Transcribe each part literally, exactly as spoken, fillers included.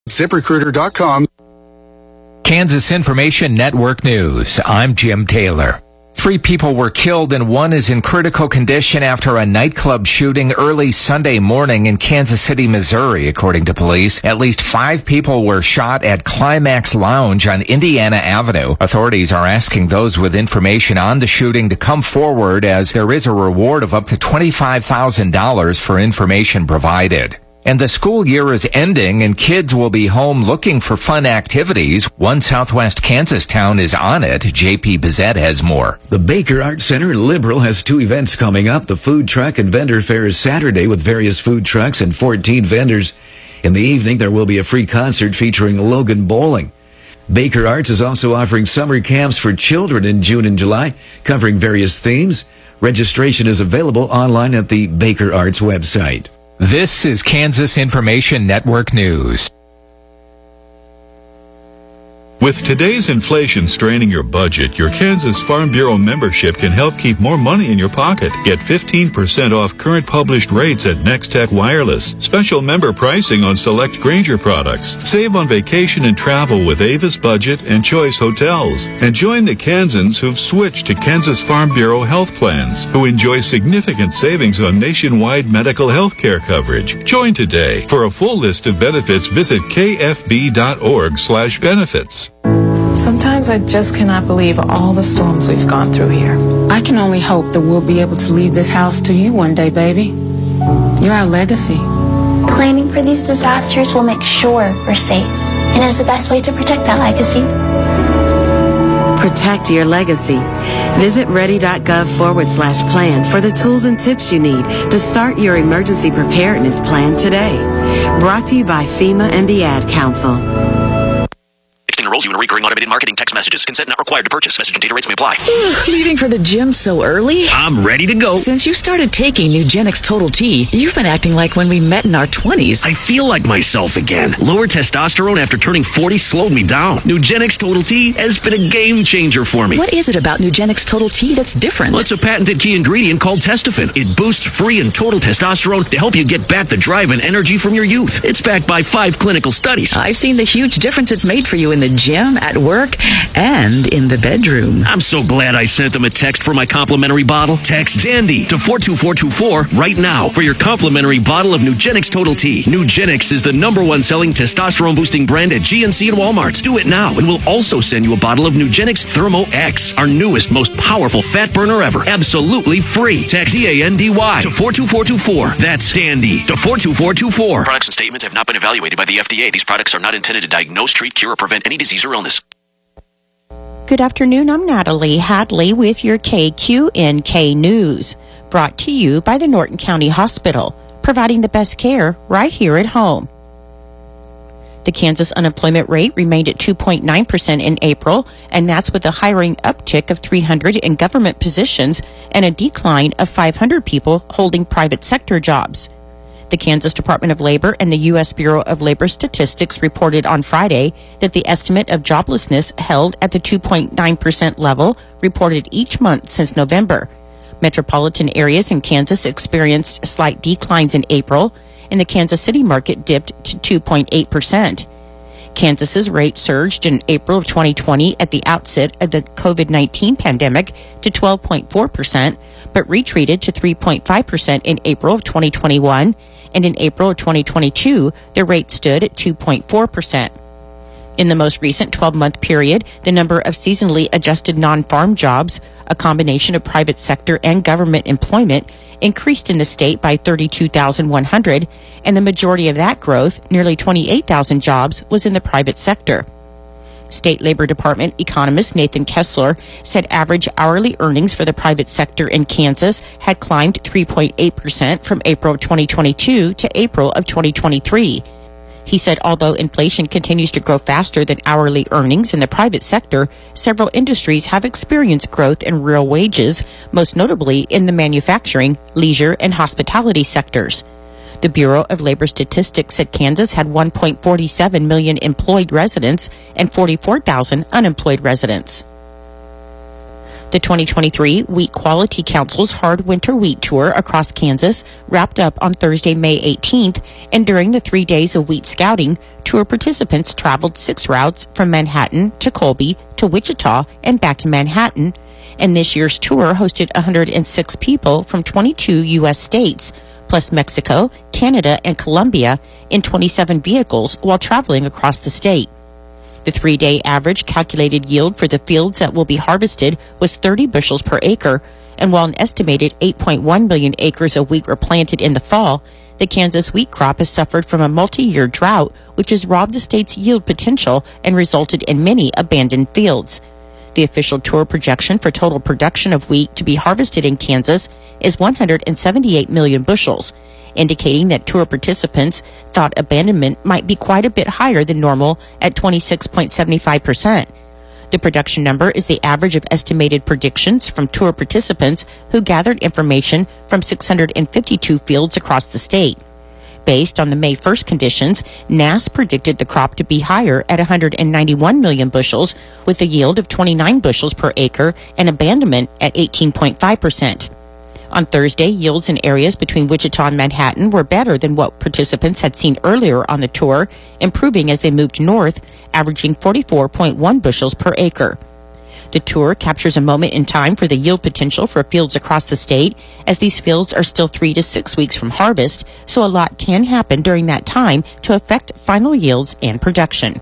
zip recruiter dot com. Kansas Information Network News. I'm Jim Taylor. Three people were killed and one is in critical condition after a nightclub shooting early Sunday morning in Kansas City, Missouri, according to police. At least five people were shot at Climax Lounge on Indiana Avenue. Authorities are asking those with information on the shooting to come forward, as there is a reward of up to twenty-five thousand dollars for information provided. And the school year is ending and kids will be home looking for fun activities. One Southwest Kansas town is on it. J P Bizet has more. The Baker Art Center in Liberal has two events coming up. The Food Truck and Vendor Fair is Saturday with various food trucks and fourteen vendors. In the evening, there will be a free concert featuring Logan Bowling. Baker Arts is also offering summer camps for children in June and July, covering various themes. Registration is available online at the Baker Arts website. This is Kansas Information Network News. With today's inflation straining your budget, your Kansas Farm Bureau membership can help keep more money in your pocket. Get fifteen percent off current published rates at Nextech Wireless. Special member pricing on select Grainger products. Save on vacation and travel with Avis Budget and Choice Hotels. And join the Kansans who've switched to Kansas Farm Bureau health plans, who enjoy significant savings on nationwide medical health care coverage. Join today. For a full list of benefits, visit k f b dot org slash benefits. Sometimes I just cannot believe all the storms we've gone through here. I can only hope that we'll be able to leave this house to you one day, baby. You're our legacy. Planning for these disasters will make sure we're safe, and is the best way to protect that legacy. Protect your legacy. Visit ready.gov forward slash plan for the tools and tips you need to start your emergency preparedness plan today. Brought to you by FEMA and the Ad Council. Enrolls you in recurring automated marketing text messages. Consent not required to purchase. Message and data rates may apply. Leaving for the gym so early? I'm ready to go. Since you started taking Nugenix Total T, you've been acting like when we met in our twenties. I feel like myself again. Lower testosterone after turning forty slowed me down. Nugenix Total T has been a game changer for me. What is it about Nugenix Total T that's different? Well, it's a patented key ingredient called Testofen. It boosts free and total testosterone to help you get back the drive and energy from your youth. It's backed by five clinical studies. I've seen the huge difference it's made for you in the gym, at work, and in the bedroom. I'm so glad I sent them a text for my complimentary bottle. Text Dandy to four two four two four right now for your complimentary bottle of Nugenix Total T. Nugenix is the number one selling testosterone boosting brand at G N C and Walmart. Do it now, and we'll also send you a bottle of Nugenix Thermo X, our newest, most powerful fat burner ever. Absolutely free. Text D A N D Y to four two four two four. That's Dandy to four two four two four. Products and statements have not been evaluated by the F D A. These products are not intended to diagnose, treat, cure, or prevent any disease or illness. Good afternoon, I'm Natalie Hadley with your K Q N K News, brought to you by the Norton County Hospital, providing the best care right here at home. The Kansas unemployment rate remained at two point nine percent in April, and that's with a hiring uptick of three hundred in government positions and a decline of five hundred people holding private sector jobs. The Kansas Department of Labor and the U S Bureau of Labor Statistics reported on Friday that the estimate of joblessness held at the two point nine percent level reported each month since November. Metropolitan areas in Kansas experienced slight declines in April, and the Kansas City market dipped to two point eight percent. Kansas's rate surged in April of twenty twenty at the outset of the covid nineteen pandemic to twelve point four percent, but retreated to three point five percent in April of twenty twenty-one, and in April of twenty twenty-two, the rate stood at two point four percent. In the most recent twelve-month period, the number of seasonally adjusted non-farm jobs, a combination of private sector and government employment, increased in the state by thirty-two thousand one hundred, and the majority of that growth, nearly twenty-eight thousand jobs, was in the private sector. State Labor Department economist Nathan Kessler said average hourly earnings for the private sector in Kansas had climbed three point eight percent from April of twenty twenty-two to April of twenty twenty-three. He said although inflation continues to grow faster than hourly earnings in the private sector, several industries have experienced growth in real wages, most notably in the manufacturing, leisure, and hospitality sectors. The Bureau of Labor Statistics said Kansas had one point four seven million employed residents and forty-four thousand unemployed residents. The twenty twenty-three Wheat Quality Council's Hard Winter Wheat Tour across Kansas wrapped up on Thursday, May eighteenth, and during the three days of wheat scouting, tour participants traveled six routes from Manhattan to Colby to Wichita and back to Manhattan, and this year's tour hosted one hundred six people from twenty-two U S states, plus Mexico, Canada, and Colombia in twenty-seven vehicles while traveling across the state. The three-day average calculated yield for the fields that will be harvested was thirty bushels per acre, and while an estimated eight point one million acres of wheat were planted in the fall, the Kansas wheat crop has suffered from a multi-year drought, which has robbed the state's yield potential and resulted in many abandoned fields. The official tour projection for total production of wheat to be harvested in Kansas is one hundred seventy-eight million bushels, indicating that tour participants thought abandonment might be quite a bit higher than normal at twenty-six point seven five percent. The production number is the average of estimated predictions from tour participants who gathered information from six hundred fifty-two fields across the state. Based on the May first conditions, N A S predicted the crop to be higher at one hundred ninety-one million bushels, with a yield of twenty-nine bushels per acre and abandonment at eighteen point five percent. On Thursday, yields in areas between Wichita and Manhattan were better than what participants had seen earlier on the tour, improving as they moved north, averaging forty-four point one bushels per acre. The tour captures a moment in time for the yield potential for fields across the state, as these fields are still three to six weeks from harvest, so a lot can happen during that time to affect final yields and production.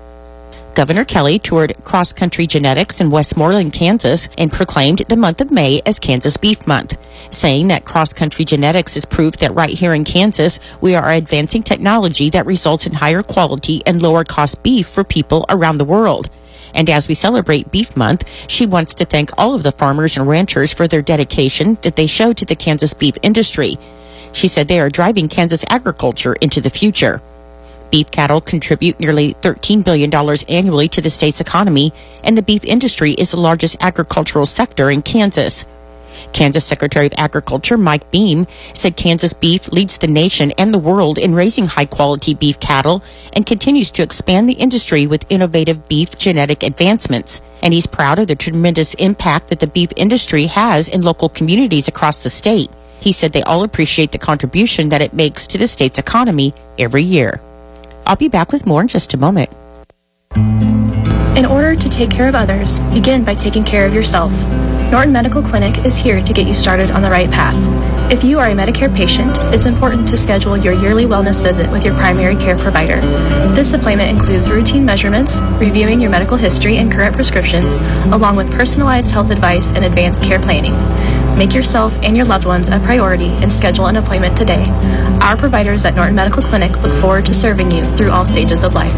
Governor Kelly toured cross-country genetics in Westmoreland, Kansas, and proclaimed the month of May as Kansas Beef Month, saying that cross-country genetics is proof that right here in Kansas, we are advancing technology that results in higher quality and lower cost beef for people around the world. And as we celebrate Beef Month, she wants to thank all of the farmers and ranchers for their dedication that they show to the Kansas beef industry. She said they are driving Kansas agriculture into the future. Beef cattle contribute nearly thirteen billion dollars annually to the state's economy, and the beef industry is the largest agricultural sector in Kansas. Kansas Secretary of Agriculture Mike Beam said Kansas beef leads the nation and the world in raising high-quality beef cattle and continues to expand the industry with innovative beef genetic advancements. And he's proud of the tremendous impact that the beef industry has in local communities across the state. He said they all appreciate the contribution that it makes to the state's economy every year. I'll be back with more in just a moment. In order to take care of others, begin by taking care of yourself. Norton Medical Clinic is here to get you started on the right path. If you are a Medicare patient, it's important to schedule your yearly wellness visit with your primary care provider. This appointment includes routine measurements, reviewing your medical history and current prescriptions, along with personalized health advice and advanced care planning. Make yourself and your loved ones a priority and schedule an appointment today. Our providers at Norton Medical Clinic look forward to serving you through all stages of life.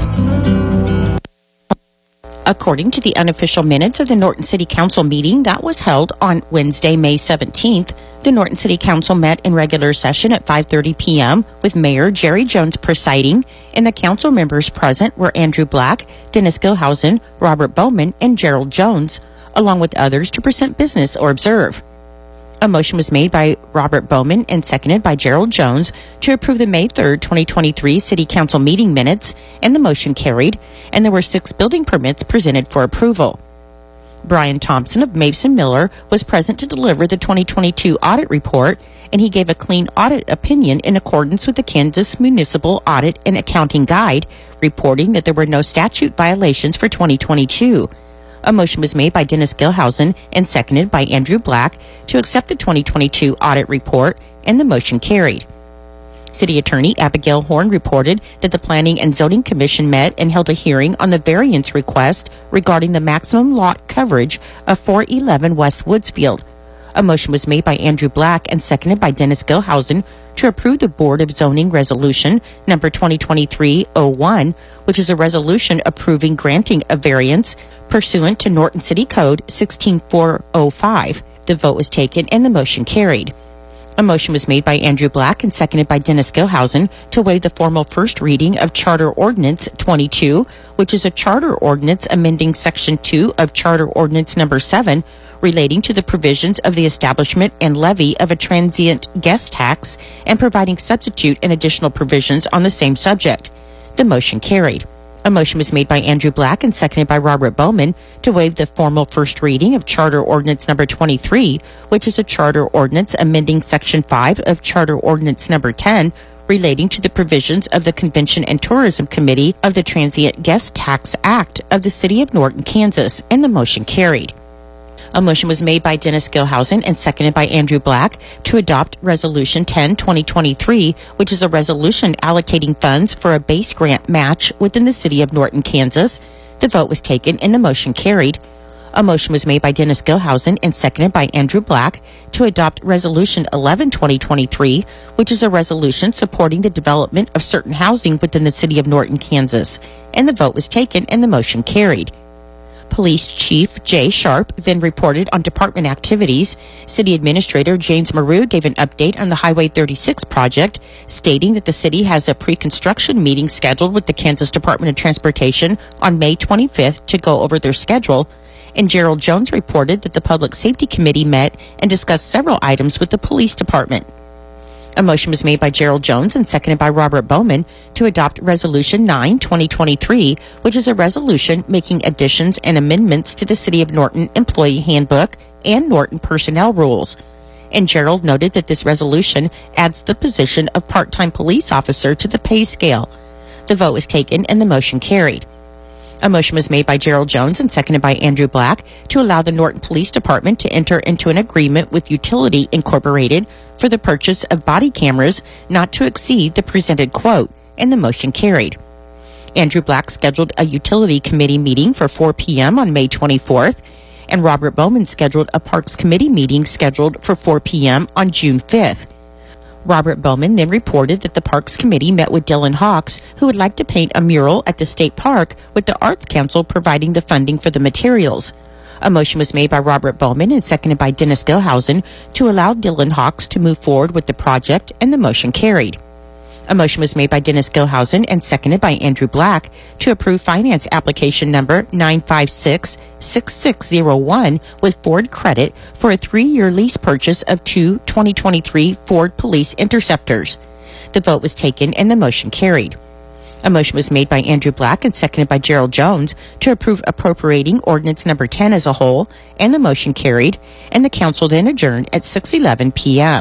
According to the unofficial minutes of the Norton City Council meeting that was held on Wednesday, May seventeenth, the Norton City Council met in regular session at five thirty p.m. with Mayor Jerry Jones presiding, and the council members present were Andrew Black, Dennis Gilhausen, Robert Bowman, and Gerald Jones, along with others to present business or observe. A motion was made by Robert Bowman and seconded by Gerald Jones to approve the May third, twenty twenty-three City Council meeting minutes, and the motion carried, and there were six building permits presented for approval. Brian Thompson of Mason Miller was present to deliver the twenty twenty-two audit report, and he gave a clean audit opinion in accordance with the Kansas Municipal Audit and Accounting Guide, reporting that there were no statute violations for twenty twenty-two. A motion was made by Dennis Gilhausen and seconded by Andrew Black to accept the twenty twenty-two audit report, and the motion carried. City Attorney Abigail Horn reported that the Planning and Zoning Commission met and held a hearing on the variance request regarding the maximum lot coverage of four eleven West Woodsfield. A motion was made by Andrew Black and seconded by Dennis Gilhausen to approve the Board of Zoning Resolution number twenty twenty-three oh one, which is a resolution approving granting a variance pursuant to Norton City Code sixteen four oh five. The vote was taken and the motion carried. A motion was made by Andrew Black and seconded by Dennis Gilhausen to waive the formal first reading of Charter Ordinance twenty-two, which is a charter ordinance amending Section two of Charter Ordinance number seven, relating to the provisions of the establishment and levy of a transient guest tax and providing substitute and additional provisions on the same subject. The motion carried. A motion was made by Andrew Black and seconded by Robert Bowman to waive the formal first reading of Charter Ordinance Number twenty-three, which is a charter ordinance amending Section five of Charter Ordinance Number ten, relating to the provisions of the Convention and Tourism Committee of the Transient Guest Tax Act of the City of Norton, Kansas, and the motion carried. A motion was made by Dennis Gilhausen and seconded by Andrew Black to adopt Resolution ten twenty twenty-three, which is a resolution allocating funds for a base grant match within the City of Norton, Kansas. The vote was taken and the motion carried. A motion was made by Dennis Gilhausen and seconded by Andrew Black to adopt Resolution eleven twenty twenty-three, which is a resolution supporting the development of certain housing within the City of Norton, Kansas. And the vote was taken and the motion carried. Police Chief Jay Sharp then reported on department activities. City Administrator James Maru gave an update on the Highway thirty-six project, stating that the city has a pre-construction meeting scheduled with the Kansas Department of Transportation on May twenty-fifth to go over their schedule. And Gerald Jones reported that the Public Safety Committee met and discussed several items with the police department. A motion was made by Gerald Jones and seconded by Robert Bowman to adopt Resolution nine twenty twenty-three, which is a resolution making additions and amendments to the City of Norton Employee Handbook and Norton Personnel Rules. And Gerald noted that this resolution adds the position of part-time police officer to the pay scale. The vote was taken and the motion carried. A motion was made by Gerald Jones and seconded by Andrew Black to allow the Norton Police Department to enter into an agreement with Utility Incorporated for the purchase of body cameras not to exceed the presented quote, and the motion carried. Andrew Black scheduled a Utility Committee meeting for four p.m. on May twenty-fourth, and Robert Bowman scheduled a Parks Committee meeting scheduled for four p.m. on June fifth. Robert Bowman then reported that the Parks Committee met with Dylan Hawks, who would like to paint a mural at the state park, with the Arts Council providing the funding for the materials. A motion was made by Robert Bowman and seconded by Dennis Gilhausen to allow Dylan Hawks to move forward with the project, and the motion carried. A motion was made by Dennis Gilhausen and seconded by Andrew Black to approve finance application number nine five six six six zero one with Ford Credit for a three-year lease purchase of two twenty twenty-three Ford Police Interceptors. The vote was taken and the motion carried. A motion was made by Andrew Black and seconded by Gerald Jones to approve appropriating ordinance number ten as a whole, and the motion carried, and the council then adjourned at six eleven p.m.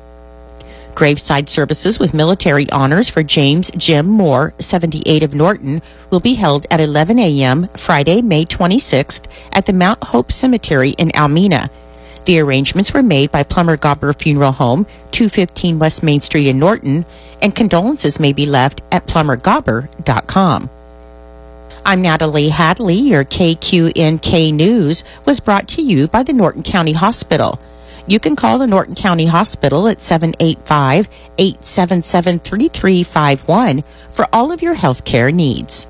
Graveside services with military honors for James Jim Moore, seventy-eight of Norton, will be held at eleven a.m. Friday, May twenty-sixth at the Mount Hope Cemetery in Almena. The arrangements were made by Plummer Gobber Funeral Home, two fifteen West Main Street in Norton, and condolences may be left at plumber gobber dot com. I'm Natalie Hadley. Your K Q N K News was brought to you by the Norton County Hospital. You can call the Norton County Hospital at seven eight five, eight seven seven, three three five one for all of your health care needs.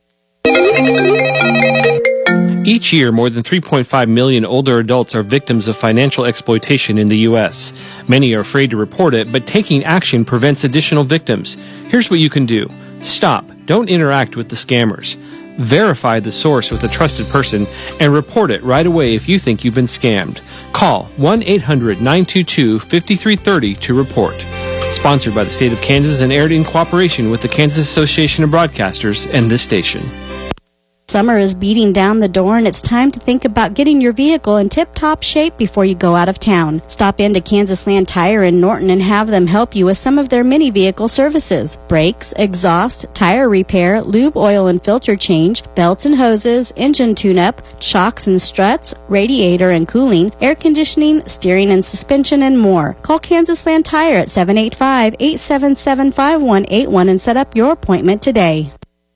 Each year, more than three point five million older adults are victims of financial exploitation in the U S. Many are afraid to report it, but taking action prevents additional victims. Here's what you can do. Stop. Don't interact with the scammers. Verify the source with a trusted person and report it right away if you think you've been scammed. Call one eight hundred, nine two two, five three three zero to report. Sponsored by the state of Kansas and aired in cooperation with the Kansas Association of Broadcasters and this station. Summer is beating down the door, and it's time to think about getting your vehicle in tip-top shape before you go out of town. Stop into Kansas Land Tire in Norton and have them help you with some of their mini vehicle services: brakes, exhaust, tire repair, lube oil and filter change, belts and hoses, engine tune-up, shocks and struts, radiator and cooling, air conditioning, steering and suspension, and more. Call Kansas Land Tire at seven eight five, eight seven seven, five one eight one and set up your appointment today.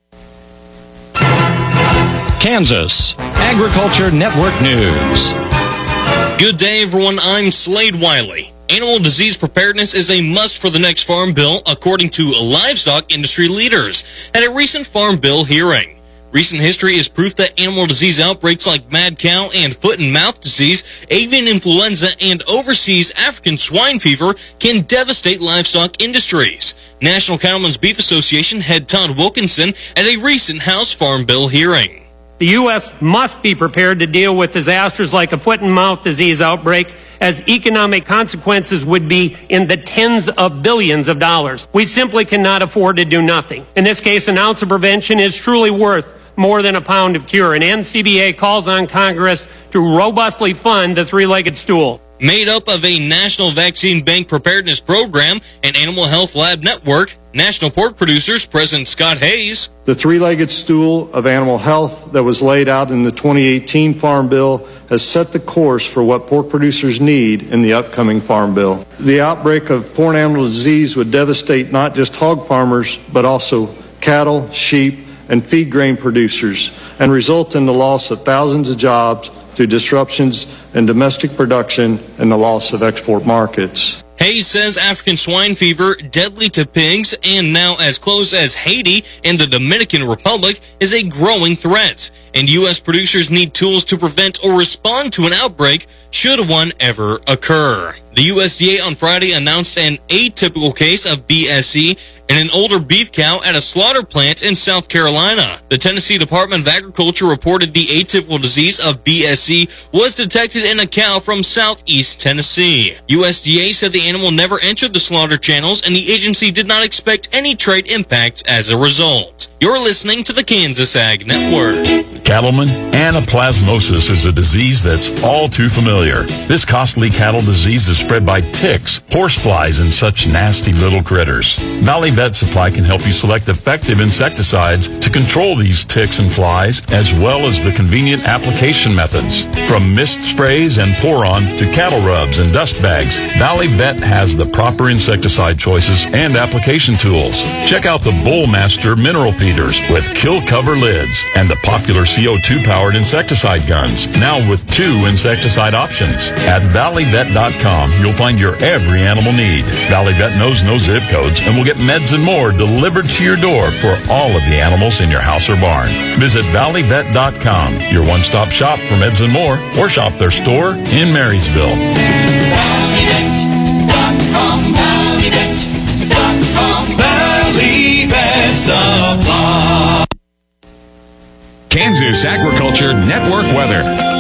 Kansas Agriculture Network News. Good day, everyone. I'm Slade Wiley. Animal disease preparedness is a must for the next Farm Bill, according to livestock industry leaders at a recent Farm Bill hearing. Recent history is proof that animal disease outbreaks like mad cow and foot and mouth disease, avian influenza, and overseas African swine fever can devastate livestock industries. National Cattlemen's Beef Association head Todd Wilkinson at a recent House Farm Bill hearing. The U S must be prepared to deal with disasters like a foot and mouth disease outbreak, as economic consequences would be in the tens of billions of dollars. We simply cannot afford to do nothing. In this case, an ounce of prevention is truly worth more than a pound of cure, and N C B A calls on Congress to robustly fund the three-legged stool. Made up of a National Vaccine Bank Preparedness Program and Animal Health Lab Network, National Pork Producers President Scott Hayes. The three-legged stool of animal health that was laid out in the twenty eighteen Farm Bill has set the course for what pork producers need in the upcoming Farm Bill. The outbreak of foreign animal disease would devastate not just hog farmers, but also cattle, sheep, and feed grain producers, and result in the loss of thousands of jobs through disruptions in domestic production and the loss of export markets. Hayes says African swine fever, deadly to pigs and now as close as Haiti and the Dominican Republic, is a growing threat, and U S producers need tools to prevent or respond to an outbreak should one ever occur. The U S D A on Friday announced an atypical case of B S E in an older beef cow at a slaughter plant in South Carolina. The Tennessee Department of Agriculture reported the atypical disease of B S E was detected in a cow from southeast Tennessee. U S D A said the animal never entered the slaughter channels, and the agency did not expect any trade impacts as a result. You're listening to the Kansas Ag Network. Cattleman, anaplasmosis is a disease that's all too familiar. This costly cattle disease is spread by ticks, horseflies, and such nasty little critters. Valley Vet Supply can help you select effective insecticides to control these ticks and flies, as well as the convenient application methods. From mist sprays and pour-on to cattle rubs and dust bags, Valley Vet has the proper insecticide choices and application tools. Check out the Bullmaster mineral feeders with kill cover lids and the popular C O two powered insecticide guns, now with two insecticide options. At valley vet dot com, you'll find your every animal need. Valley Vet knows no zip codes and will get meds and more delivered to your door for all of the animals in your house or barn. Visit valley vet dot com, your one-stop shop for meds and more, or shop their store in Marysville. Valley Vet dot com, Valley Vet dot com, Valley Vet Supply. Kansas Agriculture Network weather.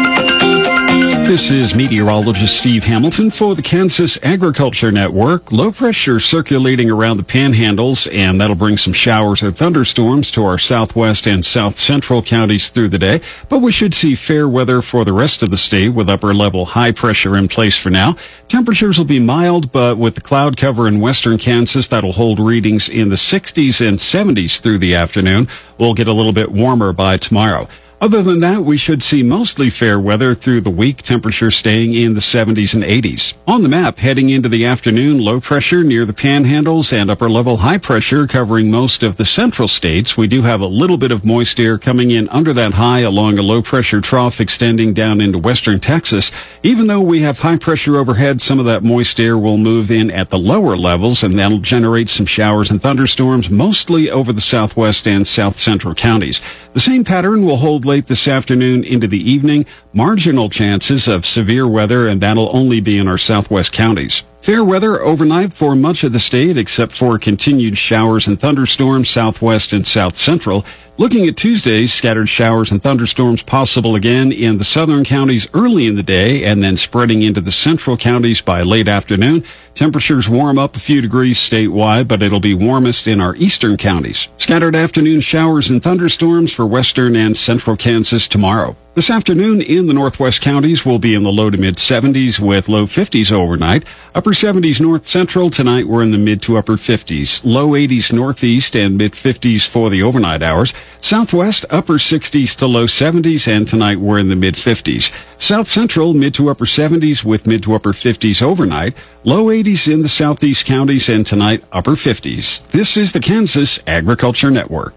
This is meteorologist Steve Hamilton for the Kansas Agriculture Network. Low pressure circulating around the panhandles, and that'll bring some showers or thunderstorms to our southwest and south central counties through the day. But we should see fair weather for the rest of the state with upper level high pressure in place for now. Temperatures will be mild, but with the cloud cover in western Kansas, that'll hold readings in the sixties and seventies through the afternoon. We'll get a little bit warmer by tomorrow. Other than that, we should see mostly fair weather through the week, temperatures staying in the seventies and eighties. On the map, heading into the afternoon, low pressure near the panhandles and upper level high pressure covering most of the central states. We do have a little bit of moist air coming in under that high along a low pressure trough extending down into western Texas. Even though we have high pressure overhead, some of that moist air will move in at the lower levels, and that'll generate some showers and thunderstorms mostly over the southwest and south central counties. The same pattern will hold late this afternoon into the evening. Marginal chances of severe weather, and that'll only be in our southwest counties. Fair weather overnight for much of the state, except for continued showers and thunderstorms southwest and south central. Looking at Tuesday, scattered showers and thunderstorms possible again in the southern counties early in the day, and then spreading into the central counties by late afternoon. Temperatures warm up a few degrees statewide, but it'll be warmest in our eastern counties. Scattered afternoon showers and thunderstorms for western and central Kansas tomorrow. This afternoon in the northwest counties will be in the low to mid seventies with low fifties overnight. Upper seventies north central. Tonight we're in the mid to upper fifties. Low eighties northeast and mid fifties for the overnight hours. Southwest upper sixties to low seventies, and tonight we're in the mid fifties. South central mid to upper seventies with mid to upper fifties overnight. Low eighties in the southeast counties, and tonight upper fifties. This is the Kansas Agriculture Network.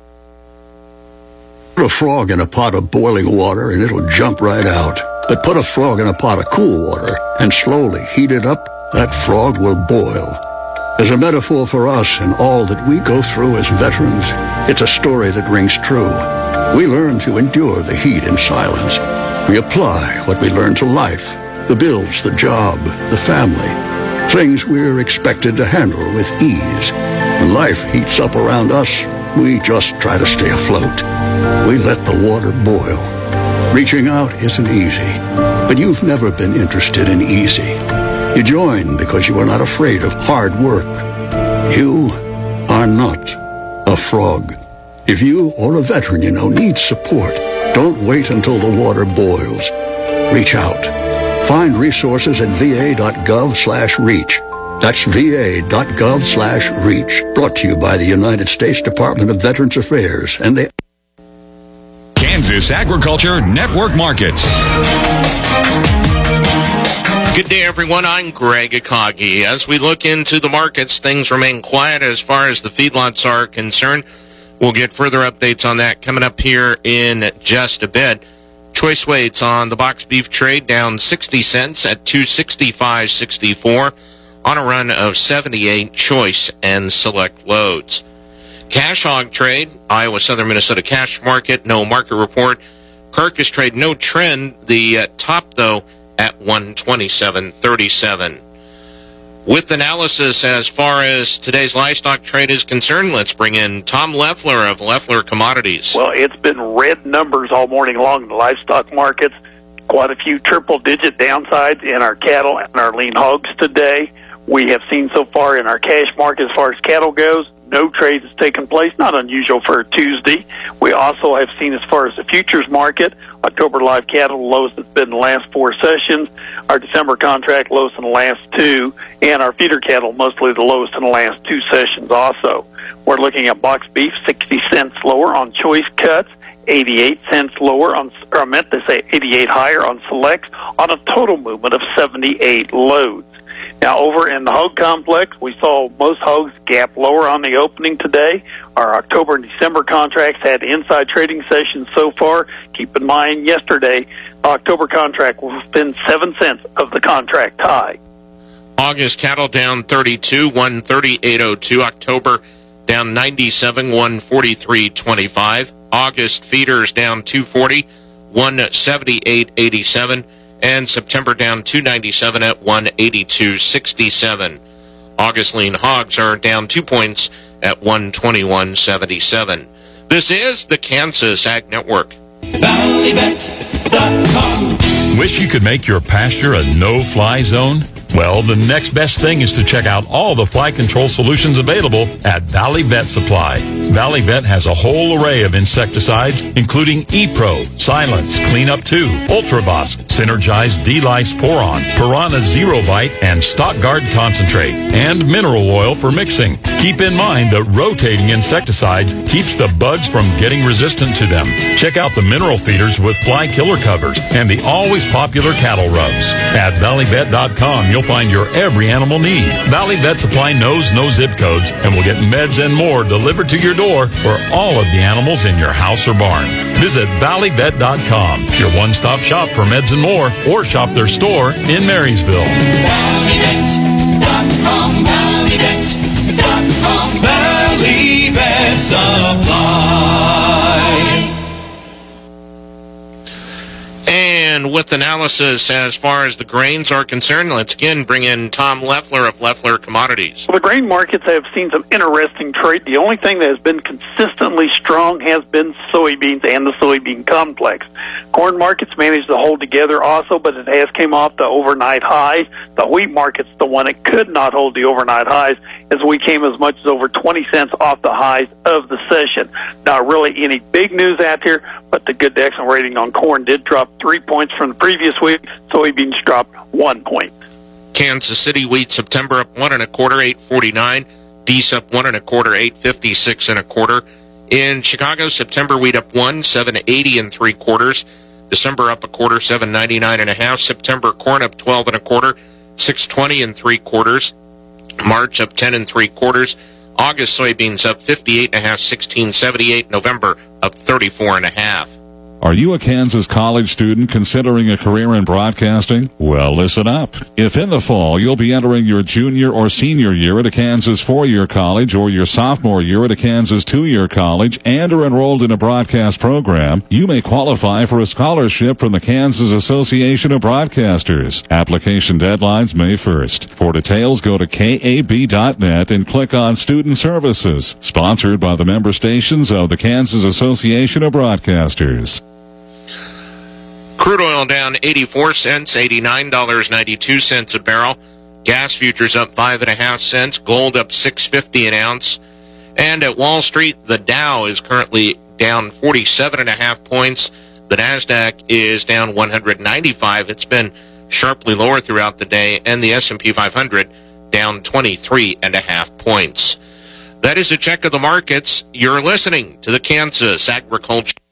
Put a frog in a pot of boiling water and it'll jump right out. But put a frog in a pot of cool water and slowly heat it up, that frog will boil. As a metaphor for us and all that we go through as veterans, it's a story that rings true. We learn to endure the heat in silence. We apply what we learn to life, the bills, the job, the family, things we're expected to handle with ease. When life heats up around us, We just try to stay afloat. We let the water boil. Reaching out isn't easy, but you've never been interested in easy. You joined because you were not afraid of hard work. You are not a frog. If you or a veteran you know needs support, don't wait until the water boils. Reach out. Find resources at va.gov slash reach. That's va.gov slash reach. Brought to you by the United States Department of Veterans Affairs and the Kansas Agriculture Network Markets. Good day, everyone. I'm Greg Akagi. As we look into the markets, things remain quiet as far as the feedlots are concerned. We'll get further updates on that coming up here in just a bit. Choice weights on the box beef trade down sixty cents at two sixty-five sixty-four on a run of seventy-eight choice and select loads. Cash hog trade, Iowa Southern Minnesota cash market, no market report. Carcass trade, no trend. The uh, top, though, at one twenty-seven thirty-seven. With analysis as far as today's livestock trade is concerned, let's bring in Tom Leffler of Leffler Commodities. Well, it's been red numbers all morning long in the livestock markets. Quite a few triple-digit downsides in our cattle and our lean hogs today. We have seen so far in our cash market as far as cattle goes, no trades has taken place, not unusual for a Tuesday. We also have seen as far as the futures market, October live cattle, the lowest it's been in the last four sessions, our December contract lowest in the last two, and our feeder cattle mostly the lowest in the last two sessions also. We're looking at box beef, sixty cents lower on choice cuts, eighty-eight cents lower on, or I meant to say eighty-eight higher on selects, on a total movement of seventy-eight loads. Now, over in the hog complex, we saw most hogs gap lower on the opening today. Our October and December contracts had inside trading sessions so far. Keep in mind, yesterday, the October contract will spend seven cents of the contract high. August cattle down thirty-two, one thirty-eight oh two. October down ninety-seven, one forty-three twenty-five. August feeders down two forty, one seventy-eight eighty-seven. And September down two ninety-seven at one eighty-two sixty-seven. August lean hogs are down two points at one twenty-one seventy-seven. This is the Kansas Ag Network. Valley Vet dot com. Wish you could make your pasture a no-fly zone? Well, the next best thing is to check out all the fly control solutions available at Valley Vet Supply. Valley Vet has a whole array of insecticides, including E-Pro, Silence, Cleanup two, Ultrabos, Synergize D-Lice Poron, Piranha Zero Bite, and Stock Guard Concentrate, and mineral oil for mixing. Keep in mind that rotating insecticides keeps the bugs from getting resistant to them. Check out the mineral feeders with fly killer covers and the always popular cattle rubs. At Valley Vet dot com, you'll find your every animal need. Valley Vet Supply knows no zip codes and will get meds and more delivered to your door for all of the animals in your house or barn. Visit Valley Vet dot com, your one-stop shop for meds and more, or shop their store in Marysville. Valley Vet dot com, Valley Vet dot com, Valley Vet Supply. And with analysis as far as the grains are concerned, let's again bring in Tom Leffler of Leffler Commodities. Well, the grain markets have seen some interesting trade. The only thing that has been consistently strong has been soybeans and the soybean complex. Corn markets managed to hold together also, but it has came off the overnight highs. The wheat market's the one that could not hold the overnight highs, as we came as much as over twenty cents off the highs of the session. Not really any big news out here, but the good to excellent rating on corn did drop three points from the previous week. Soybeans dropped one point. Kansas City wheat September up one and a quarter, eight forty-nine. Dees up one and a quarter, eight fifty-six and a quarter. In Chicago, September wheat up one, seven eighty and three quarters. December up a quarter, seven ninety-nine and a half. September corn up twelve and a quarter, six twenty and three quarters. March up ten and three quarters. August soybeans up fifty-eight and a half, sixteen seventy-eight. November up thirty-four and a half. Are you a Kansas college student considering a career in broadcasting? Well, listen up. If in the fall you'll be entering your junior or senior year at a Kansas four-year college or your sophomore year at a Kansas two-year college and are enrolled in a broadcast program, you may qualify for a scholarship from the Kansas Association of Broadcasters. Application deadlines May first. For details, go to K A B dot net and click on Student Services. Sponsored by the member stations of the Kansas Association of Broadcasters. Crude oil down eighty-four cents, eighty-nine dollars and ninety-two cents a barrel. Gas futures up five and a half cents. Gold up six fifty an ounce. And at Wall Street, the Dow is currently down forty-seven and a half points. The Nasdaq is down one hundred ninety-five. It's been sharply lower throughout the day. And the S and P five hundred down twenty-three and a half points. That is a check of the markets. You're listening to the Kansas Agriculture